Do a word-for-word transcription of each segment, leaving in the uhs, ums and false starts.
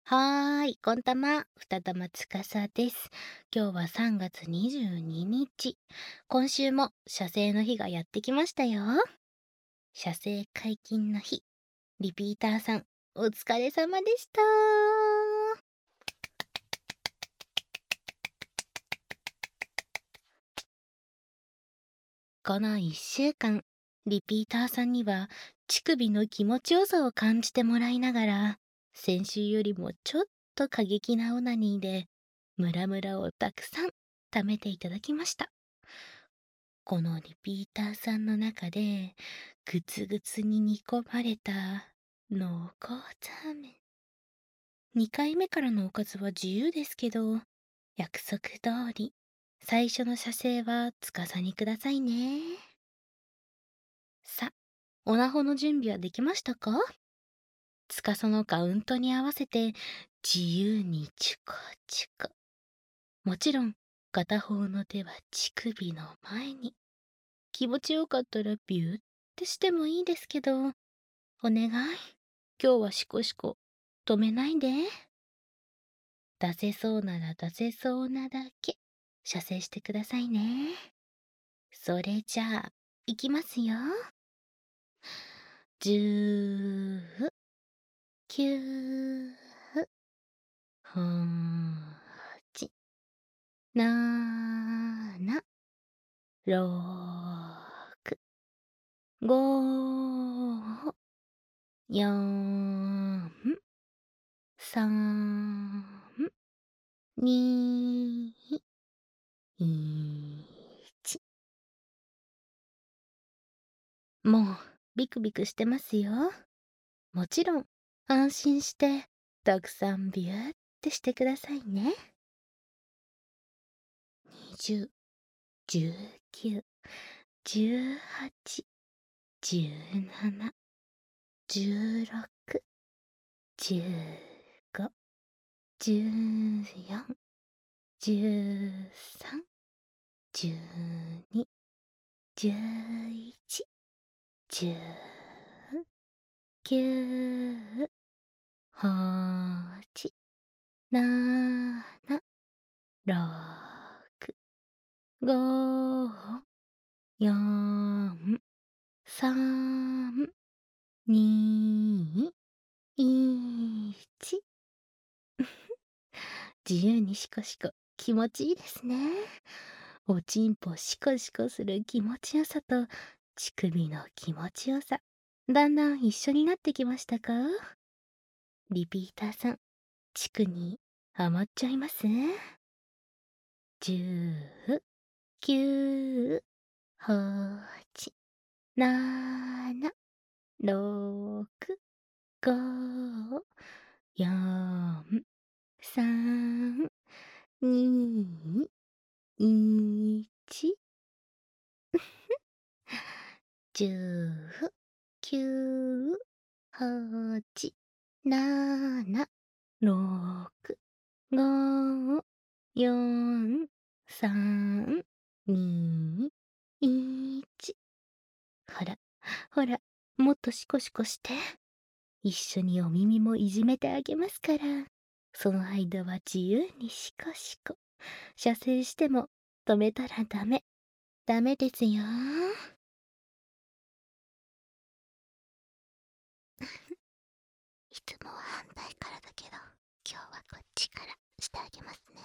はーい、こんたま、二玉つかさです。今日はさんがつにじゅうににち。今週も写生の日がやってきましたよ。写生解禁の日。リピーターさん、お疲れ様でした。このいっしゅうかん、リピーターさんには乳首の気持ちよさを感じてもらいながら、先週よりもちょっと過激なオナニーで、ムラムラをたくさん貯めていただきました。このリピーターさんの中で、ぐつぐつに煮込まれた濃厚ザーメン。にかいめからのおかずは自由ですけど、約束通り、最初の写生は司にくださいね。さ、おなほの準備はできましたか？司のカウントに合わせて自由にチュコチュコ。もちろん片方の手は乳首の前に。気持ちよかったらビューってしてもいいですけど、お願い、今日はシコシコ止めないで。出せそうなら出せそうなだけ射精してくださいね。それじゃあいきますよ。じゅう、きゅう、はち、なな、ろく、ご、よん、さん、に、いち。もうビクビクしてますよ。もちろん安心してたくさんビューってしてくださいね。にじゅう、じゅうきゅう、じゅうはち、じゅうなな、じゅうろく、じゅうご、じゅうよん、じゅうさん、じゅうに、じゅういち、じゅうきゅう、はち、なな、ろく、ご、よん、さん、に、いち。自由にシコシコ気持ちいいですね。おちんぽシコシコする気持ちよさと乳首の気持ちよさ、だんだん一緒になってきましたか？リピーターさん、乳首にハマっちゃいます？じゅう、きゅう、はち、なな、ろく、ご、よん、さん、に、いち。じゅう、きゅう、はち、なな、ろく、ご、よん、さん、に、いち。ほら、ほら、もっとシコシコして。一緒にお耳もいじめてあげますから。その間は自由にシコシコ。射精しても止めたらダメ。ダメですよ。いつもは反対からだけど、今日はこっちからしてあげますね。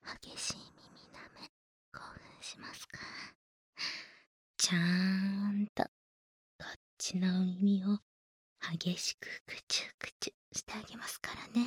激しい耳舐め興奮しますか？ちゃーんとこっちのお耳を激しくくちゅくちゅしてあげますからね。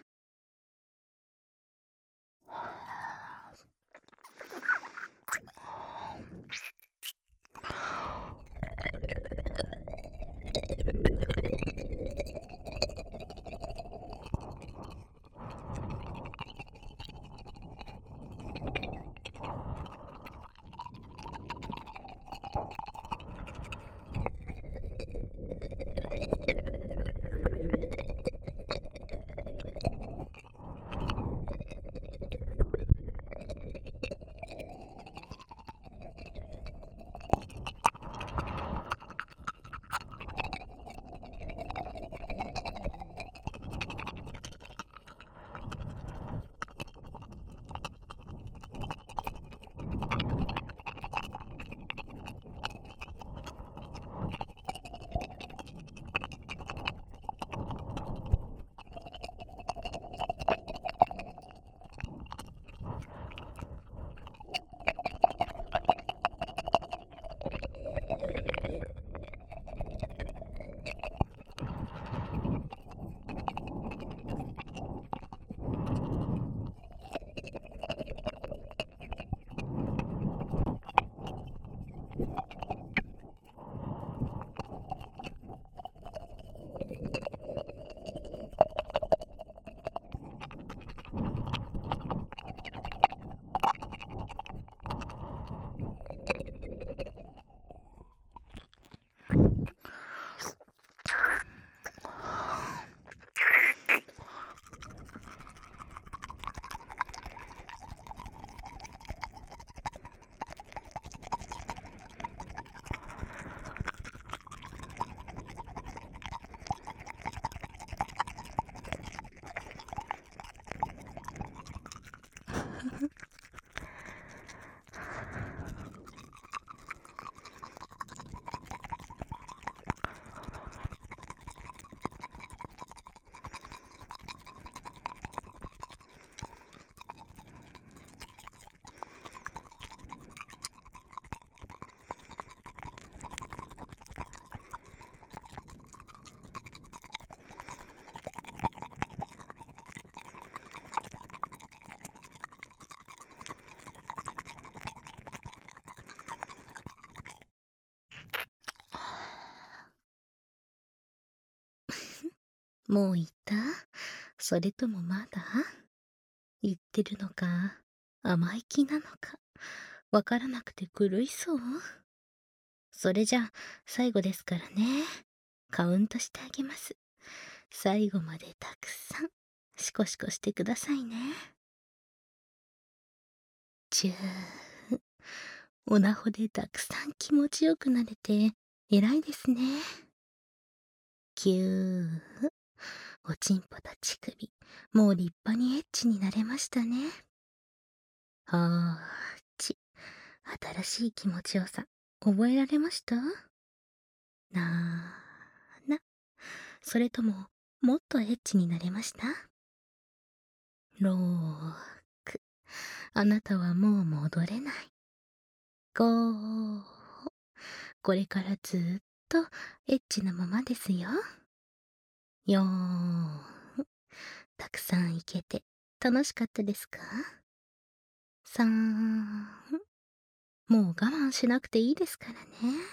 もう言った？それともまだ？言ってるのか甘い気なのかわからなくて狂いそう？それじゃあ最後ですからね。カウントしてあげます。最後までたくさんシコシコしてくださいね。じゅー。おなほでたくさん気持ちよくなれて偉いですね。きゅう。おちんぽと乳首もう立派にエッチになれましたね。はーち。新しい気持ちよさ覚えられました？なーな。それとももっとエッチになれました？ろーく。あなたはもう戻れない。ごー。これからずーっとエッチなままですよ。よーん。たくさんいけて楽しかったですか？さん。もう我慢しなくていいですからね。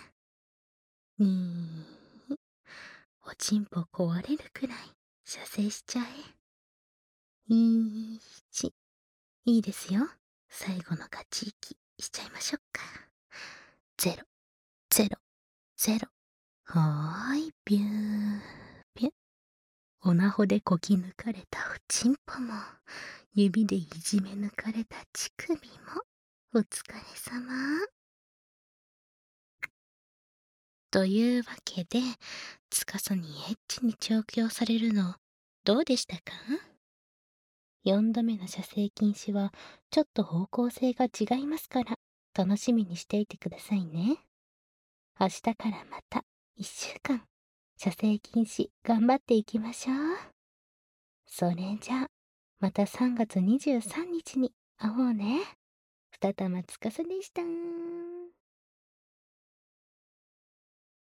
に。おちんぽ壊れるくらい射精しちゃえ。いち。いいですよ。最後の勝ち息しちゃいましょうか。ゼロ、ゼロ、ゼロ。はーい、ビュー、ピュン。おなほでこき抜かれたおちんぽも、指でいじめ抜かれた乳首も、お疲れさま。というわけで、つかさにエッチに調教されるの、どうでしたか？よんどめの射精禁止は、ちょっと方向性が違いますから、楽しみにしていてくださいね。明日からまた、いっしゅうかん、射精禁止頑張っていきましょう。それじゃあ、またさんがつにじゅうさんにちにあほうね。二玉つかさでした。